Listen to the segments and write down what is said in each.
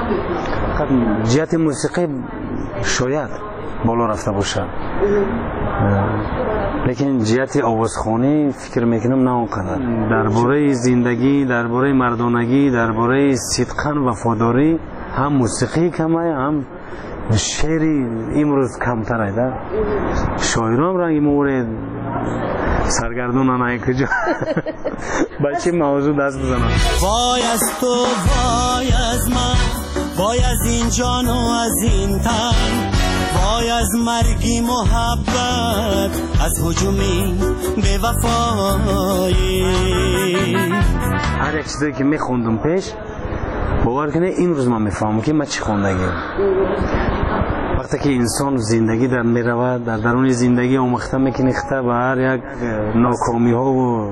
جهت موسیقی شاید بالا رفته باشه، لیکن جهت آوازخوانی فکر میکنم نه اونقدر. درباره زندگی، درباره مردانگی، درباره صدق و وفاداری هم موسیقی کمه، هم شعری امروز کمتر ایده. شاعران رنگ مورد سرگردون نه کجا بچه موضوع دست بزنم. وای از تو، وای از من، وای از این جان و از این تن، وای از مرگی محبت، از هجومی به وفایی. هر یک چیزی که میخوندم پیش باور کنه این روز من میفهمم که من چی خوندگیم. وقتی که انسان زندگی در میرود، در درون زندگی آموخته میکنیخته و هر یک ناکامی ها و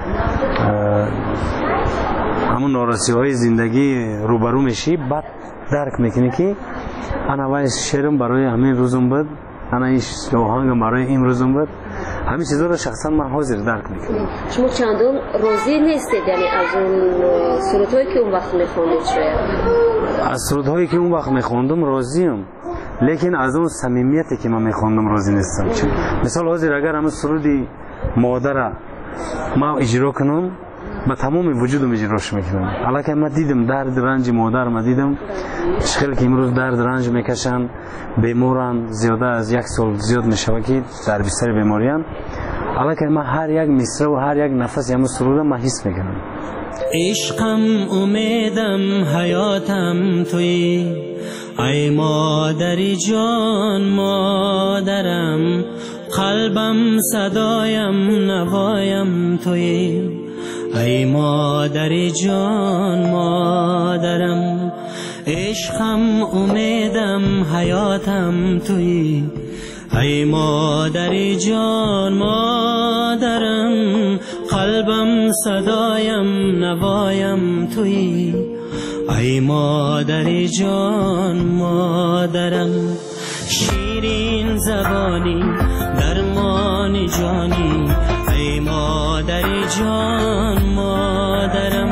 همون نارسی های زندگی روبرو میشی، بعد درک میکنی که انا وای شعرم برای همین روزم بود، انا این آهنگم برای این روزم بود. همین چیزا رو شخصا من حاضر درک میکنم. شما چندان راضی نیستید یعنی از اون سرودهایی که اون وقت میخوندید؟ شاید از سرودهایی که اون وقت میخوندم راضیم، لیکن از اون صمیمیتی که من میخوندم راضی نیستم. مثال حاضر اگر همون سرودی مادر ما اجرا کنم با تمام وجودم اجراش میکنم. حالا که من دیدم درد رنج مادر، من دیدم شخیل که امروز درد رنج میکشن، بیمارن، زیاده از 1 سال زیاد میشود که در بستر بیماریان. حالا که من هر یک مصرع و هر یک نفس همون سرودم من حس میکنم. عشقم، امیدم، حیاتم تویی، ای مادری جان مادرم، قلبم، صدایم، نوایم تویی، ای مادری جان مادرم. عشقم، امیدم، حیاتم تویی، ای مادری جان مادرم، قلبم، صدایم، نوایم تویی، ای مادری جان مادرم. شیرین زبانی، درمان جانی، ای مادری جان مادرم،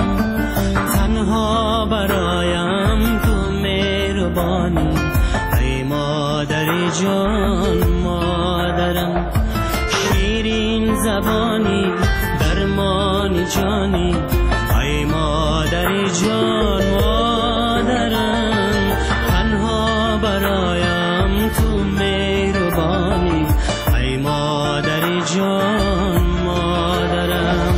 تنها برایم تو مهربانی، ای مادری جان مادرم. شیرین زبانی، درمان جانی، ای مادری جان مادرم، تنها برایم تو مهربانی، ای مادری جان مادرم.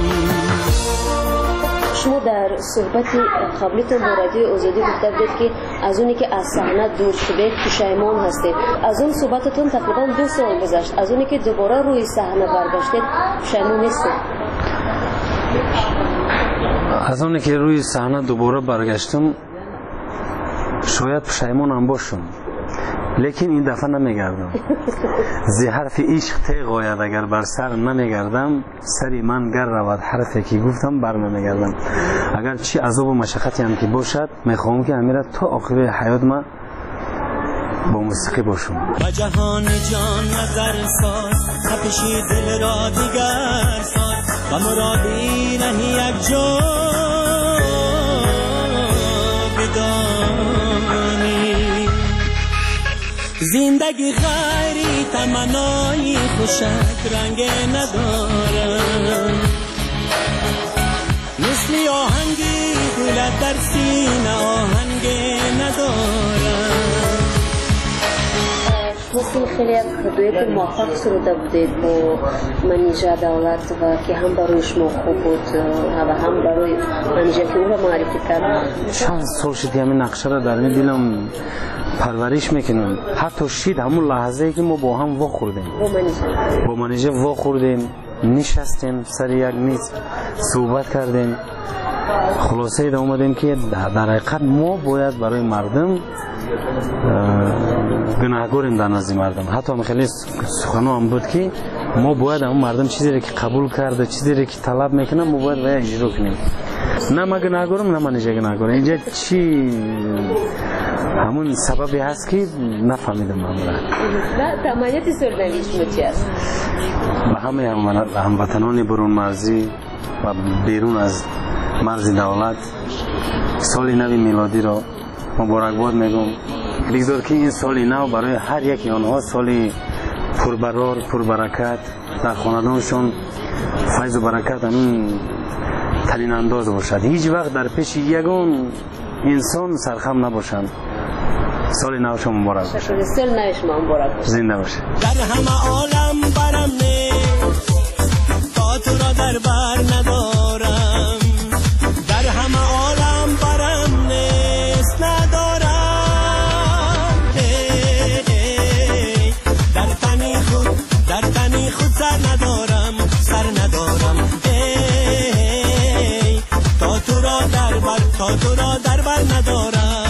شما در صحبت قبلیتون با رادیو آزادی گفته بودید که از اونی که از صحنه دور شده پشیمان هستید. از اون صحبتتون تقریبا 2 سال گذشت. از اونی که دوباره روی صحنه برگشتید پشیمان نیستید؟ از اونی که روی صحنه دوباره برگشتم شاید پشیمانم باشم، لیکن این دفعه نمیگردم. زی حرف عشق تیغ آید اگر بر سر نمیگردم، سری من گر رود حرفی که گفتم بر نمیگردم. اگر چی عذاب و مشقتی هم که باشد میخواهم که امیره تا آخر حیات من با موسیقی باشم. با جهان جان نظر ساز، تپشی دل را دیگر ساز، و مرادی نهی یک جا بدانی. زندگی غیری تمنایی خوشت رنگ ندارم، مثل آهنگی گلت در سینه آهنگ ندارم. مثل خیلی از دویت موفق سروده بودید با منیژه دولت و که هم برای شما خوب بود و هم برای منیژه که او را معرفی کرد. چند سال شد همین نقشه را در دلم پرورش میکنم. حتی شید همون لحظه ای که ما با هم وا خوردیم، با منیژه وا خوردیم، نشستیم سر یک میز صحبت کردیم، خلاصه ای اومدیم که در حقیقت ما باید برای مردم گناهگاریم در نزد مردم. حتی خیلی سخنو هم بود که ما باید همون مردم چیزی را که قبول کرده، چیزی را که طلب میکنه ما باید باید اجرا کنیم. نه ما گناهگارم نه منیژه گناهگارم. اینجا چی همون سببی هست که نفهمیدم من را. تمانیت سردنی شما چی هست؟ به همه هموطنان برون مرزی و بیرون از مرز دولت سال نو میلادی را مبارکباد میگم. بگذار که این سال نو برای هر یکی آنها سال پربرار پربرکت در خاندانشون فیض و برکت همین تنین انداز باشد. هیچ وقت در پیش یگان انسان سرخم نباشند. سال نو شما مبارک باشه. سال نو شما مبارک باشه. زنده باشه. در همه عالم برم نیست تا تو را در بر ندارم. در همه عالم برم نیست ندارم. در تنی خود سر ندارم تا تو را در بر ندارم.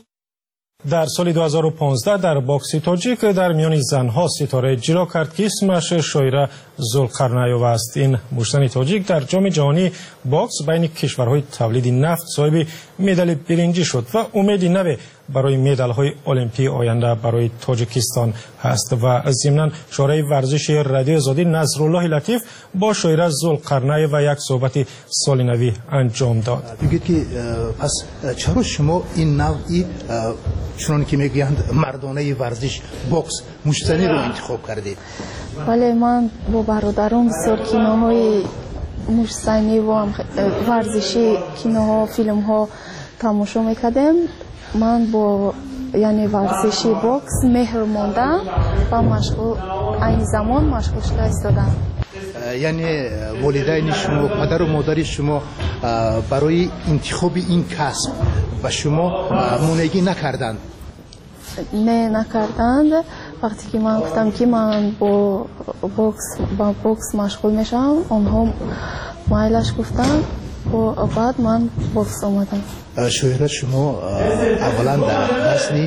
در سال 2015 در باکس تاجیک در میان زنها ستاره اجرا کرد که اسمش شایره ذوالقرنیوف است. این مشتن تاجیک در جام جهانی باکس بین کشورهای تولید نفت صاحب مدال برنجی شد و امید نو برای مدال های المپی آینده برای تاجیکستان هست. و ضمناً شورای ورزش رادیو آزادی نصرالله لطیف با شایره ذوالقرنیوف و یک صحبت سال نوی انجام داد. میگید که پس چرا شما این نوعی چون که میگویند مردانه ورزش باکس مشتنی رو انتخاب کردید؟ ولی من با برادرم بسیار کینوهای مشتنی و ورزشی کینوها فیلمها تماشا میکردم. من با یعنی ورزشی باکس مهر موندم و مشغول این زمان مشغول شده ایستادم. یعنی والدین شما پدر و مادر شما برای انتخاب این کسب و شما مانعی نکردند؟ نه نکردند. وقتی که من گفتم که من با باکس مشغول میشم آنها مایلش گفتن و بعد من باکس آمدم. شایره شما اولا در وزن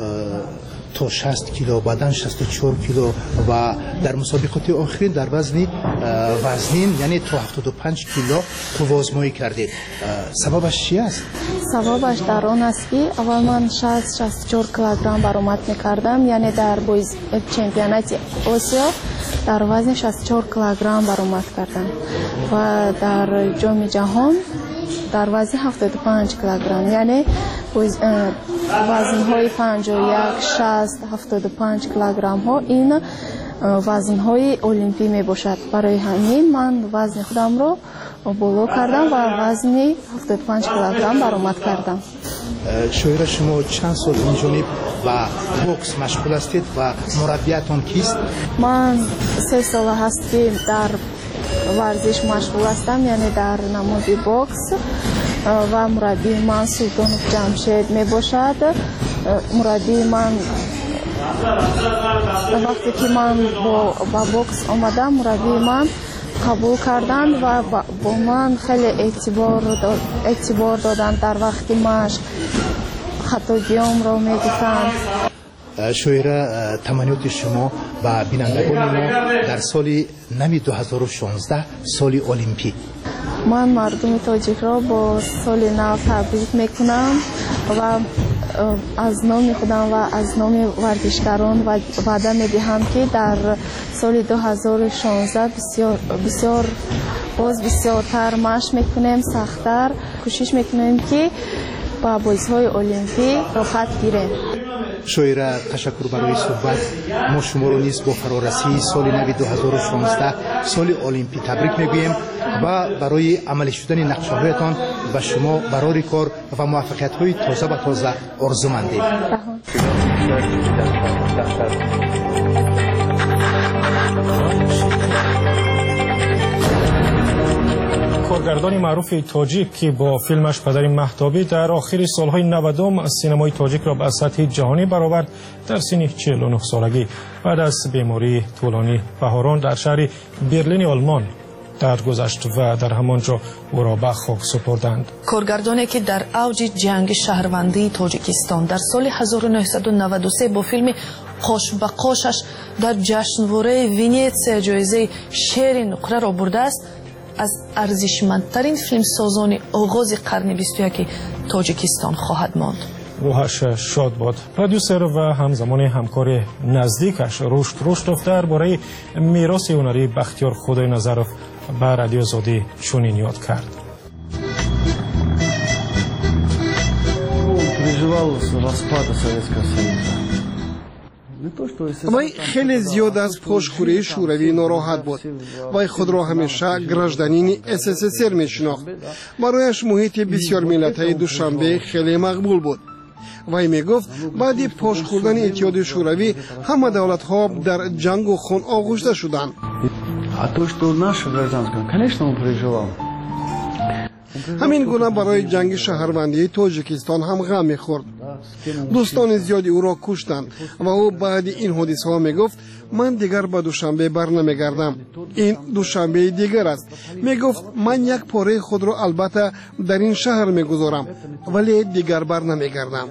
تا 60 کیلو بعدن 64 کیلو و در مسابقات آخرین در وزنین یعنی تا 75 کیلو قوازمایی کردید. سببش چی است؟ سببش در آن است که اول من 64 کیلوگرم برآمد میکردم، یعنی در چمپیونات آسیا در وزن 64 کیلوگرم برآمد کردم و در جام جهان در وزن 75 کیلوگرم، یعنی وزن‌های 51 60 75 کیلوگرم ها این وزن‌های المپی می باشد. برای همین من وزن خودم رو بالا کردم و وزن 75 کیلوگرم برآمد کردم. شایره شما چند سال این جانب و باکس مشغول هستید و مربیتون کیست؟ من 3 سال هست که در ورزش مشغول هستم، یعنی در نماد باکس و مربی من سلطانوف جمشید می باشد. مربی من وقتی که من با باکس آمدم مربی من قبول کردن و با من خیلی اعتبار دادن در وقتی مشق خطاگیام را می گفتند. شایره تمنیات شما و بینندگان ما در سال نوی 2016 سال المپی. من مردم تاجیک را با سال نو تبریک میکنم و از نام خودم و از نام ورزشکاران وعده میدهم که در سال 2016 بسیارتر مشق میکنیم، سختتر کوشش میکنیم که با بازی‌های المپی راحت گیریم. شایره تشکر برای صحبت. ما شما رو نیز با فرارسی سال نو 2016 سال المپی تبریک میگوییم و برای عملی شدن نقشه‌هایتان و شما برای کار و موفقیت‌های تازه و تازه آرزومندیم. کارگردان معروف تاجیک که با فیلمش پدر مهتابی در آخر سالهای 90 سینمای تاجیک را به سطح جهانی برآورد، در سن 49 سالگی بعد از بیماری طولانی بهاران در شهر برلین آلمان درگذشت و در همانجا او را به خاک سپردند. کارگردانی که در اوج جنگ شهروندی تاجیکستان در سال 1993 با فیلم قاش به قاشش در جشنواره ونیتسیا جایزه شعر نقره را برده است، از ارزشمندترین فیلمسازان آغاز قرن 21 تاجیکستان خواهد ماند. روحش شاد باد. پرودوسر و همزمان همکار نزدیکش رشد دفتر برای میراث هنری بختیار خدای نظرов به رادیو آزادی چنین یاد کرد. Переживал распада Советского Союза. вай хеле зиёд аз пошхӯрии шӯравӣ нороҳат буд. вай худро ҳамеша гражданини СССР мешинохт. барояш муҳити бисёрмиллатаи Душанбе хеле мақбул буд. вай мегуфт баъди пошхӯрдани иттиҳоди шӯравӣ ҳама давлатҳо дар ҷангу хун оғӯшта шуданд. А то, что наше гражданское, конечно, он переживал. ҳамин гуна барои ҷанги шаҳрвандии Тоҷикистон ҳам ғам мехӯрд. дӯстони зиёди ӯро куштанд ва ӯ баъди ин ҳодисаҳо мегуфт ман дигар ба Душанбе барнамегардам. ин Душанбеи дигар аст. мегуфт ман як пораи худро албатта дар ин шаҳр мегузорам, вале дигар барнамегардам.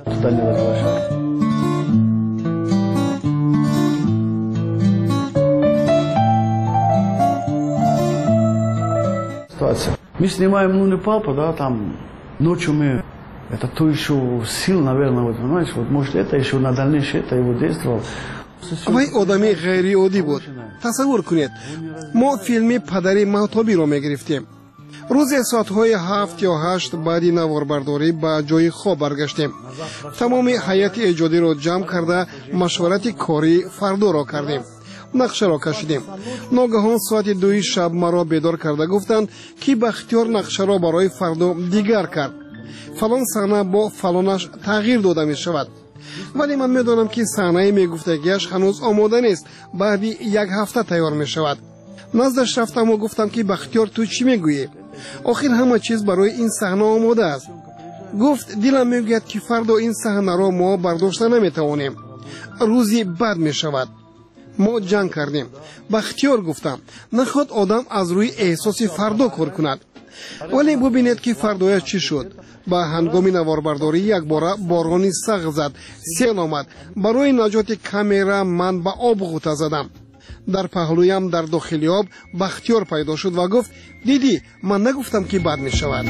Мы снимаем «Лунный папа», да, там ночью мы, это то еще сил, наверное, вот, понимаешь, вот, может, это еще на дальнейшее, это его действовало. вай одами ғайриоддӣ буд. тасаввур кунед, мо филми «Падари Маҳтобиро» мегирифтем. рӯзе соатҳои 7 ё 8 баъди наворбардорӣ ба ҷои хоб баргаштем. тамоми ҳайати эҷодиро ҷамъ карда машварати кори фардоро кардем. нақшаро кашидем. ногаҳон соати 2 шаб маро бедор карда гуфтанд ки Бахтиёр нақшаро барои фардо дигар кард. фалон саҳна бо фалонаш тағйир дода мешавад. вале ман медонам ки саҳнаи мегуфтагиаш ҳанӯз омода нест, баъди 1 ҳафта тайёр мешавад. наздаш рафтаму гуфтам ки Бахтиёр ту чӣ мегӯӣ? охир ҳама чиз барои ин саҳна омода аст. гуфт дилам мегӯяд ки фардо ин саҳнаро мо бардошта наметавонем. рӯзи бад мешавад. мо ҷанг кардем. Бахтиёр гуфтам наход одам аз рӯи эҳсоси фардо кор кунад. вале бубинед ки фардояш чӣ шуд. ба ҳангоми наворбардорӣ якбора борони сағ зад, сел омад. барои наҷоти камера ман ба об ғута задам. дар паҳлӯям дар дохили об Бахтиёр пайдо шуд ва гуфт дидӣ ман нагуфтам ки бад мешавад.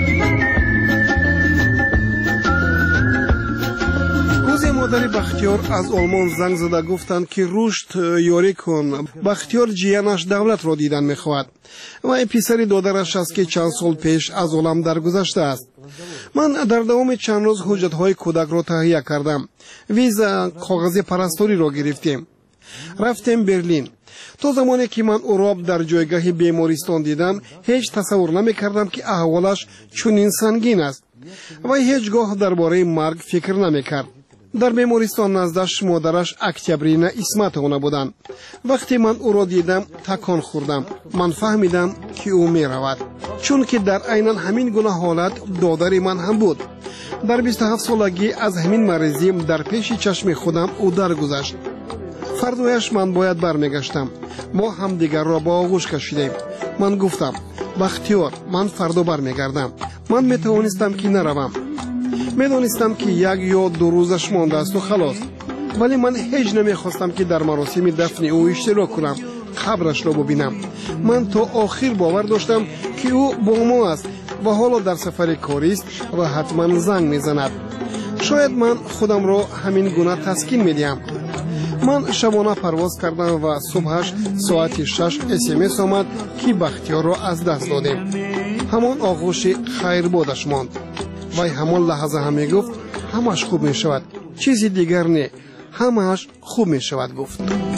модари Бахтиёр аз Олмон занг зада гуфтанд ки рушд ёрӣ кун. Бахтиёр ҷиянаш давлатро дидан мехоҳад. вай писари додараш аст ки чанд сол пеш аз олам даргузаштааст. ман дар давоми чанд рӯз ҳуҷҷатҳои кӯдакро таҳия кардам. виза, коғази парасториро гирифтем. рафтем Берлин. то замоне ки ман ӯро дар ҷойгоҳи бемористон дидам, ҳеҷ тасаввур намекардам ки аҳволаш чунин сангин аст. вай ҳеҷ гоҳ дар бораи марг фикр намекард. дар бемористон наздаш модараш Октябрина Исматовна буданд. вақте ман ӯро дидам, такон хӯрдам. ман фаҳмидам ки ӯ меравад. чунки дар айнан ҳамин гуна ҳолат додари ман ҳам буд. дар 27 солагӣ аз ҳамин маризӣ дар пеши чашми худам ӯ даргузашт. фардояш ман бояд бармегаштам. мо ҳамдигарро ба оғӯш кашидем. ман гуфтам Бахтиёр, ман фардо бармегардам. ман метавонистам ки наравам. медонистам ки 1 ё 2 рӯзаш мондаасту халос. вале ман ҳеҷ намехостам ки дар маросими дафни ӯ иштирок кунам, қабрашро бубинам. ман то охир бовар доштам ки ӯ бо мо аст ва ҳоло дар сафари корист ва ҳатман занг мезанад. шояд ман худамро ҳамин гуна таскин медиҳам. ман шабона парвоз кардам ва субҳаш соати 6 смс омад ки Бахтиёрро аз даст додем. ҳамон оғӯши хайрбодаш монд. вай ҳамон лаҳза ҳам мегуфт ҳамаш хуб мешавад, чизи дигар не, ҳамаш хуб мешавад гуфт.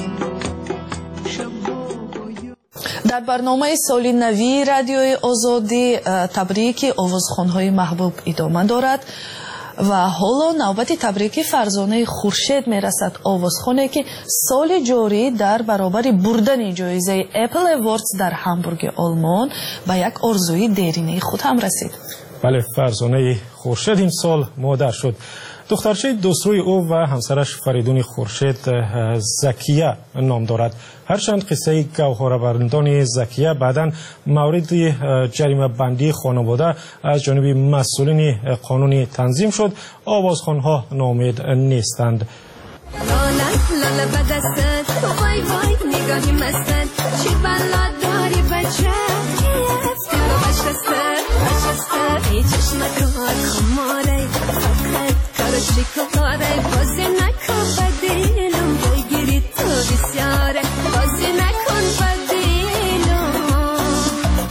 дар барномаи соли навии радиои озодӣ табрики овозхонҳои маҳбуб идома дорад ва ҳоло навбати табрики Фарзонаи Хуршед мерасад, овозхоне ки соли ҷорӣ дар баробари бурдани ҷоизаи Apple Awards дар Ҳамбурги Олмон ба як орзуи дерinaи худ ҳам расид. бале, Фарзонаи Хуршед ин сол модар шуд. духтарчаи дӯстрӯи ӯ ва ҳамсараш Фаридуни Хуршед Закия ном дорад. ҳарчанд қиссаи гавҳоравардони Закия баъдан мавриди ҷаримабандии хонавода аз ҷониби масъулини қонунӣ танзим шуд, овозхонҳо ноумед нестанд.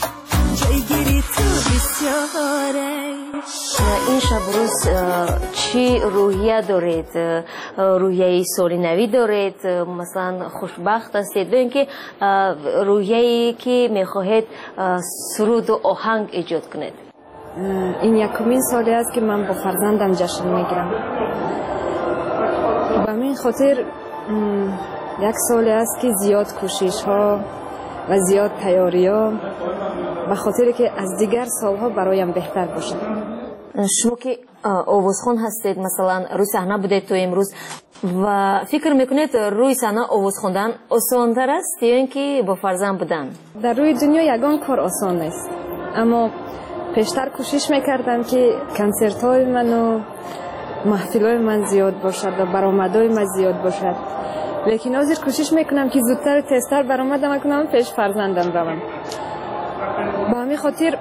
این شب روز چی روحیه دارید؟ روحیه سالینوی دارید؟ مثلا خوشبخت هستید؟ به اینکه روحیه‌ای که میخواهید سرود و آهنگ ایجاد کنید؟ این یکمین سالی است که من با فرزندم جشن میگیرم. به من خاطر یک سالی است که زیاد کوشش ها و زیاد تیاری ها به خاطر که از دیگر سالها برایم بهتر باشد. شما که آوازخوان هستید، مثلا روی صحنه بودید تو امروز و فکر میکنید روی صحنه آواز خوندن آسان تر است یا اینکه با فرزند بودن؟ در روی دنیا یگان کار آسان نیست، اما پیشتر کوشش میکردم که کنسرت های من و محفل های من زیاد باشد و برآمدهای من زیاد باشد، لیکن حاضر کوشش میکنم که زودتر و تیزتر برآمدم کنم پیش فرزندم روم. با همین خاطر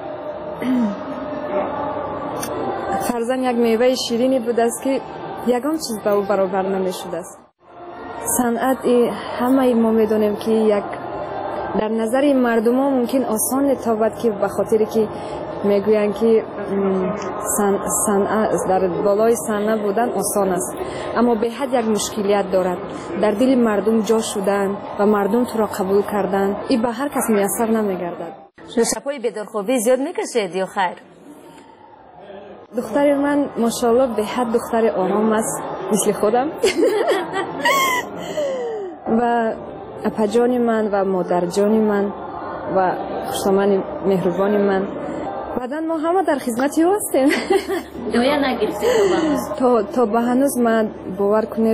فرزند یک میوه شیرینی بود است که یگان چیز به او برابر نمیشد است. صنعت همه ما میدونیم که یک در نظر مردم ها ممکن آسان نتابد که به خاطر که میگویند که صنعت در بالای صحنه بودن آسان است، اما به حد یک مشکلیت دارد. در دل مردم جا شدن و مردم تو را قبول کردن این به هر کس میسر نمیگردد. شب‌های بیدارخوابی زیاد میکشید یا خیر؟ دختر من ماشاءالله به حد دختر آرام است، مثل خودم. و اپا جان من و مادر جان من و خوشامن مهربان من، بعدن ما همه در خدمتی هستیم. دویا نگرفتید تا به هنوز من باور کنید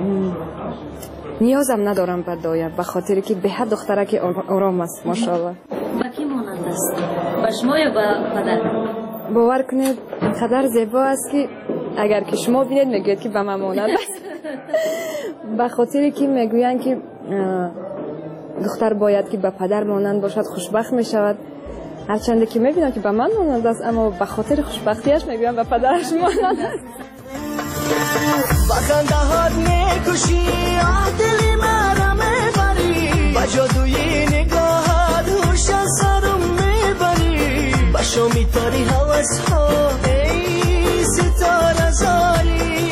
نیازم ندارم به دایه، به خاطر که به حد دختره که آرام است ماشاءالله. با کی مانند است؟ با شما یا با پدر؟ باور کنید قدر زیبا است که اگر که شما بینید میگوید که به من مانند است. به خاطر که میگویند که دختر باید که به پدر مانند باشد خوشبخت میشود، هرچند که میبینم که به من مانند است، اما به خاطر خوشبختیش میگویم به پدرش مانند است. با خنده هات میکشی دل مرا میبری، با جادوی نگاهات هوش از سرم میبری، با شو میتاری حوض ها ای ستاره زاری،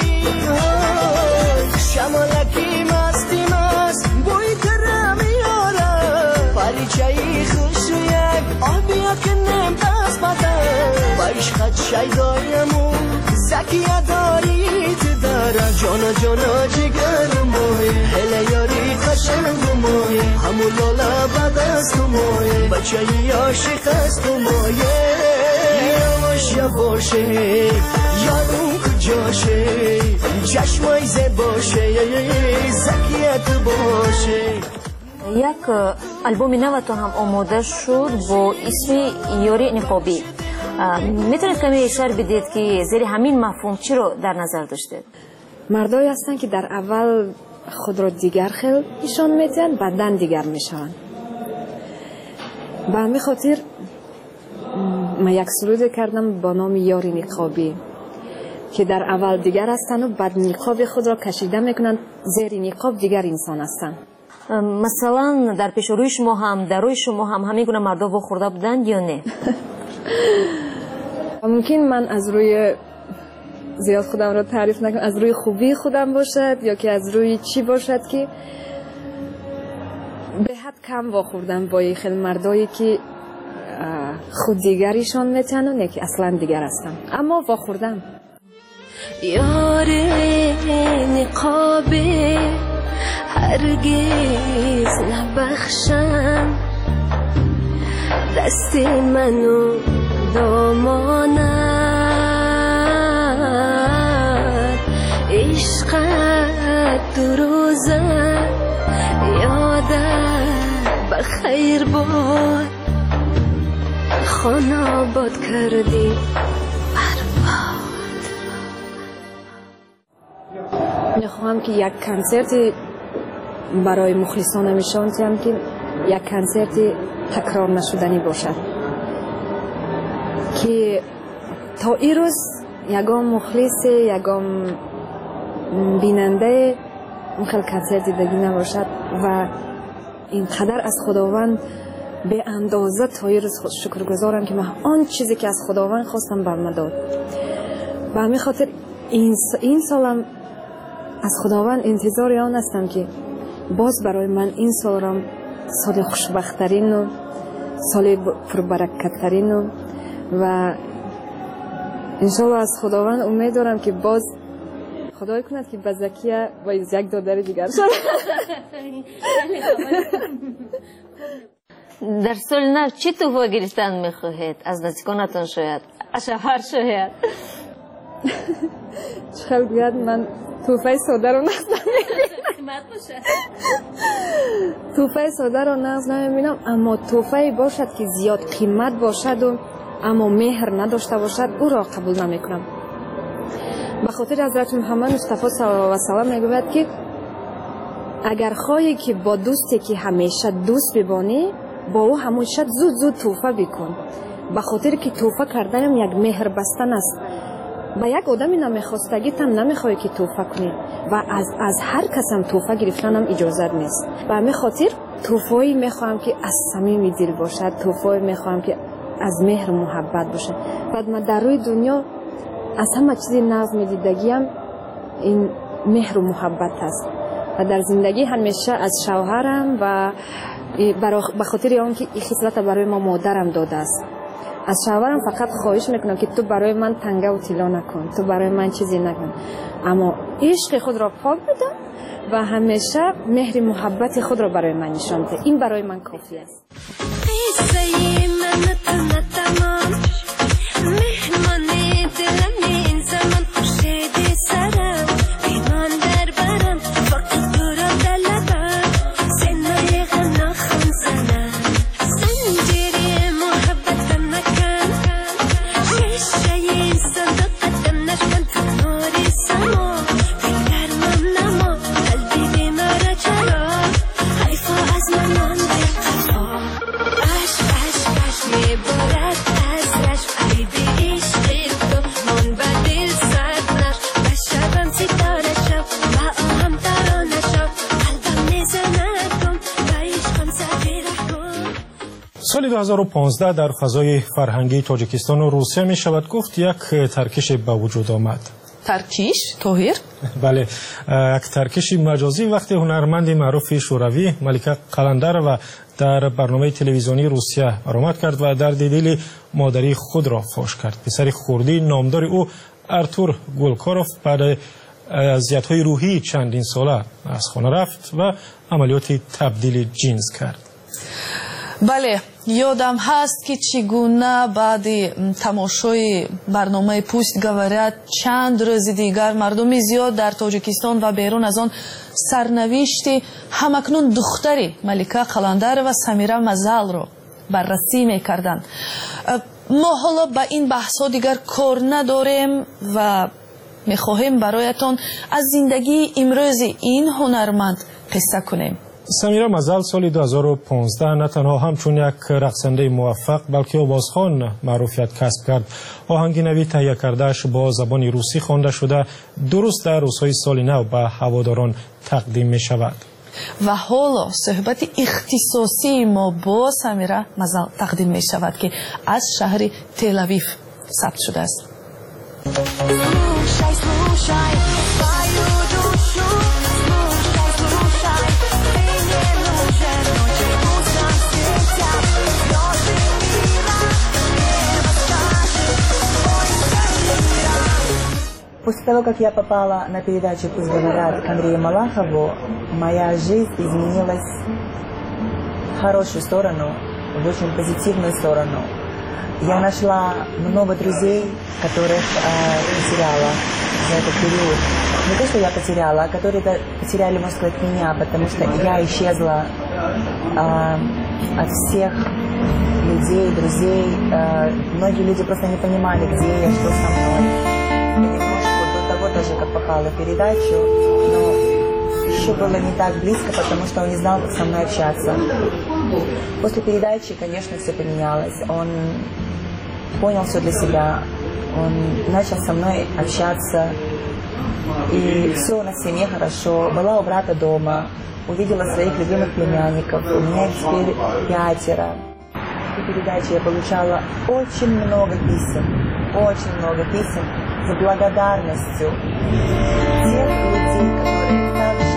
شمالکی مستی مست بوی تره میاره، پریچهی خوش و یک آبیا که نم دست بدن، با عشقت شیدایمون زکیه داریت داره، جانا جانا جگر موی هله یاری قشنگ موی همون لالا بد است موی بچه ای عاشق است موی یواش یواشه یارون کجاشه چشمای زباشه زکیت باشه. یک البوم نوتون هم آماده شد با اسم یاری نقابی. میتونید کمی اشاره بدید که زیر همین مفهوم چی رو در نظر داشتید؟ مردایی هستند که در اول خود را دیگر خیل نشان میدن، بعدن دیگر میشن. به همین خاطر من یک سرود کردم با نام یاری نقابی که در اول دیگر هستند و بعد نقاب خود را کشیده میکنند، زیر نقاب دیگر انسان هستند. مثلا در پیش روی شما هم در روی شما هم همین گونه مردا خورده بودند یا نه؟ ممکن من از روی زیاد خودم را تعریف نکنم، از روی خوبی خودم باشد یا که از روی چی باشد که به حد کم واخوردم با یه خیلی مردایی که خود دیگریشان میتنونه که اصلا دیگر هستم، اما واخوردم. یاری نقابه هرگز نبخشم، دست منو دامانت عشقت دو روزه یادت بخیر باد، خانه آباد کردی برباد. میخواهم که یک کنسرت برای مخلصانم نشان دهم که یک کنسرت تکرار نشدنی باشد، که تا این روز یگام مخلص یگام بیننده اون خیلی کنسرت دیگه نباشد و اینقدر از خداوند به اندازه تا این روز شکرگزارم که من آن چیزی که از خداوند خواستم بر من داد. و همین خاطر این سالم از خداوند انتظار آن هستم که باز برای من این سال را سال خوشبخت‌ترین و سال پربرکت‌ترین و انشالله از خداوند امید دارم که باز خدای کند که به زکیه با یک دادر دیگر شد. در سال نو چی تحفه گرفتن میخواهید؟ از نزدیکانتان شاید؟ از شوهر شاید؟ چخیل بیاد من تحفه ساده رو تحفه ساده رو نمیبینم، اما تحفه باشد که زیاد قیمت باشد و اما مهر نداشته باشد او را قبول نمیکنم. به خاطر حضرت محمد مصطفی صلی الله علیه و سلم میگوید که اگر خواهی که با دوستی که همیشه دوست ببانی با او همیشه زود زود توفه بکن، به خاطر که توفه کردن یک مهر بستن است. با یک آدمی نمیخواستگی تم نمیخوای که توفه کنی و از هر کس هم توفه گرفتن هم اجازت نیست. به همین خاطر توفه‌ای میخوام که از صمیم دل باشد، توفه‌ای میخوام که از مهر و محبت باشه. بعد من در روی دنیا از همه چیزی نظم دیدگیم این مهر و محبت است و در زندگی همیشه از شوهرم و به خاطر آن که این خصلت برای ما مادرم داده است، از شوهرم فقط خواهش میکنم که تو برای من تنگه و طلا نکن، تو برای من چیزی نکن، اما عشق خود را پاک بدم و همیشه مهر محبت خود را برای من نشان ده. این برای من کافی است. سال 2015 در فضای فرهنگی تاجیکستان و روسیه می شود گفت یک ترکش به وجود آمد. ترکیش؟ توهیر؟ بله، یک ترکش مجازی وقتی هنرمند معروف شوروی ملیکا قلندرova در برنامه تلویزیونی روسیه برآمد کرد و درد دل مادری خود را فاش کرد. پسر خردی نامدار او ارتور گولکاروف بعد اذیت‌های روحی چندین ساله از خانه رفت و عملیات تبدیل جنس کرد. بله، یادم هست که چگونه بعد تماشای برنامه پوست گوارد چند روز دیگر مردم زیاد در تاجیکستان و بیرون از آن سرنوشت همکنون دختری ملیکا قلندر و سمیرا مزل را بررسی میکردند. ما حالا به این بحثا دیگر کار نداریم و میخواهیم برایتان از زندگی امروز این هنرمند قصه کنیم. سمیرا مزل سال 2015 نه تنها همچون یک رقصنده موفق بلکه آوازخوان معروفیت کسب کرد. آهنگ نوی تهیه کرده‌اش با زبان روسی خوانده شده درست در روزهای سال نو به هواداران تقدیم می شود. و حالا صحبت اختصاصی ما با سمیرا مزل تقدیم می شود که از شهر تل اویو ثبت شده است. После того, как я попала на передачу «Пусть говорят» к Андрею Малахову, моя жизнь изменилась в хорошую сторону, в очень позитивную сторону. Я нашла много друзей, которых потеряла за этот период. Не то, что я потеряла, а которые потеряли, можно сказать, меня, потому что я исчезла от всех людей, друзей. Многие люди просто не понимали, где я, что со мной. Даже как попала в передачу, но еще было не так близко, потому что он не знал, как со мной общаться. После передачи, конечно, все поменялось. Он понял все для себя. Он начал со мной общаться. И все у нас в семье хорошо. Была у брата дома. Увидела своих любимых племянников. У меня их теперь 5. В передаче я получала очень много писем. Очень много писем. с благодарностью тех людей, которые также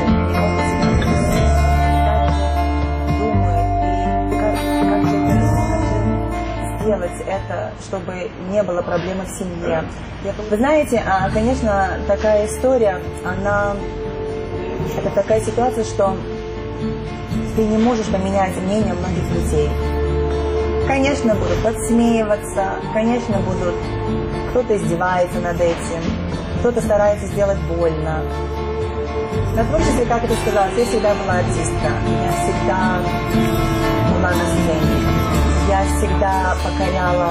думают, и как же сделать это, чтобы не было проблем в семье. Вы знаете, конечно, такая история, это такая ситуация, что ты не можешь поменять мнение многих людей. Конечно, будут подсмеиваться, конечно, кто-то издевается над этим, кто-то старается сделать больно. На творчестве, как это сказала, я всегда была артистка, я всегда была на сцене, я всегда покоряла,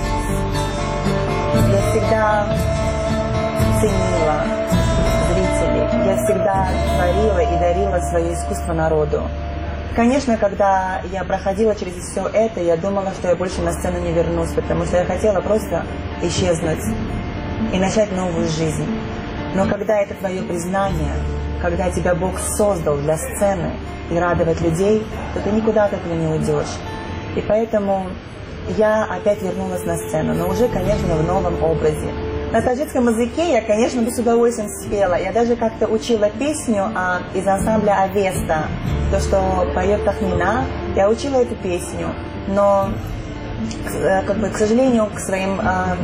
я всегда ценила зрителей, я всегда творила и дарила свое искусство народу. Конечно, когда я проходила через все это, я думала, что я больше на сцену не вернусь, потому что я хотела просто исчезнуть и начать новую жизнь. Но когда это твое признание, когда тебя Бог создал для сцены и радовать людей, то ты никуда от этого не уйдешь. И поэтому я опять вернулась на сцену, но уже, конечно, в новом образе. На таджикском языке я, конечно, бы с удовольствием спела. Я даже как-то учила песню из ансамбля «Авеста», то, что поет Тахмина. Я учила эту песню, но, к сожалению, к своим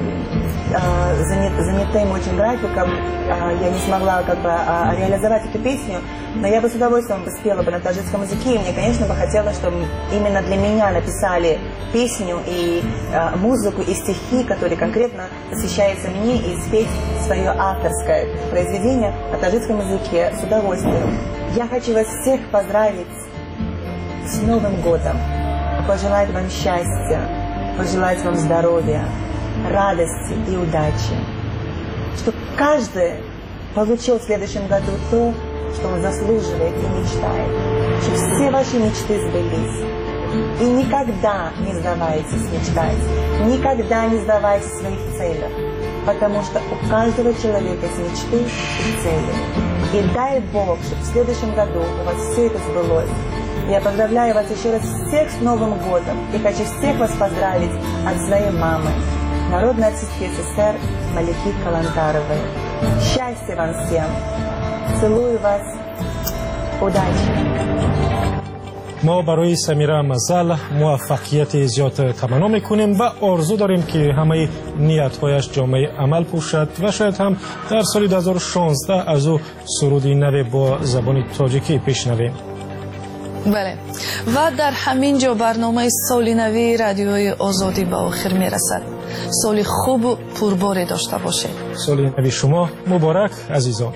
занятым очень графикам я не смогла реализовать эту песню, но я бы с удовольствием спела бы на таджикском языке, и мне, конечно, бы хотелось, чтобы именно для меня написали песню и музыку, и стихи, которые конкретно посвящаются мне, и спеть свое авторское произведение на таджикском языке с удовольствием. Я хочу вас всех поздравить с Новым годом, пожелать вам счастья, пожелать вам здоровья, радости и удачи. Чтобы каждый получил в следующем году то, что он заслуживает и мечтает. Чтобы все ваши мечты сбылись. И никогда не сдавайтесь мечтать. Никогда не сдавайтесь в своих целях. Потому что у каждого человека есть мечты и цели. И дай Бог, чтобы в следующем году у вас все это сбылось. Я поздравляю вас еще раз всех с Новым годом. И хочу всех вас поздравить от своей мамы, народной артистки СССР Малики Калантаровой. Счастья вам всем. Целую вас. Удачи. ما برای سمیرا مزل موفقیت زیاد تمنا میکنیم و آرزو داریم که همه نیت‌هایش جامعه عمل پوشد و شاید هم در سال 2016 از او سرودی نو با زبان تاجیکی بشنویم. بله و در همین جا برنامه سال نوی رادیوی آزادی به آخر میرسد. سال خوب و پرباری داشته باشید. سال نوی شما مبارک عزیزان.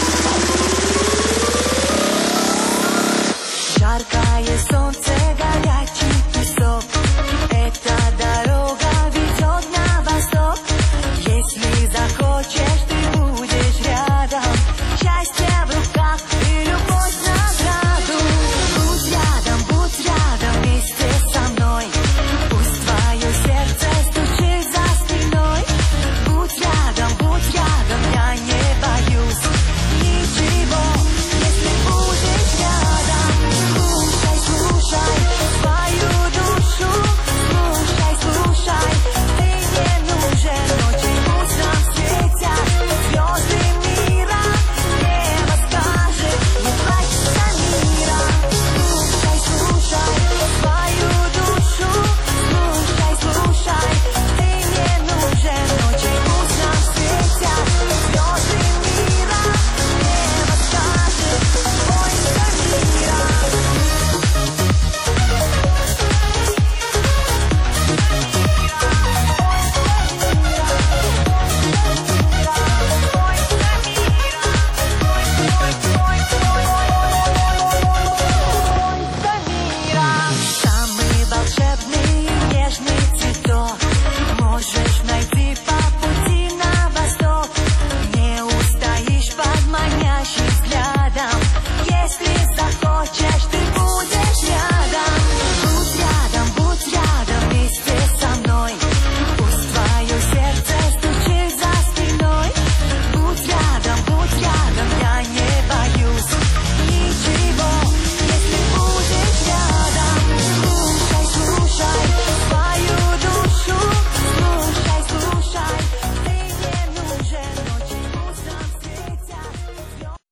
Жаркое солнце, горячий песок. Эта дорога ведет на восток. Если захочешь, ты будешь рядом. Счастье в руках и любовь в награду. Будь рядом вместе со мной. Пусть твое сердце стучит за спиной. Будь рядом, я не боюсь ничего, если будешь рядом. Слушай свою душу, слушай, ты не нужен, ночи утром светят звезды мира, небо скажет, не плачь за мира. Слушай свою душу, слушай, ты не нужен, ночи утром светят звезды мира, небо скажет, бойся мира. Самый волшебный и нежный цветок можешь найти по пути на восток. Не устоишь под манящий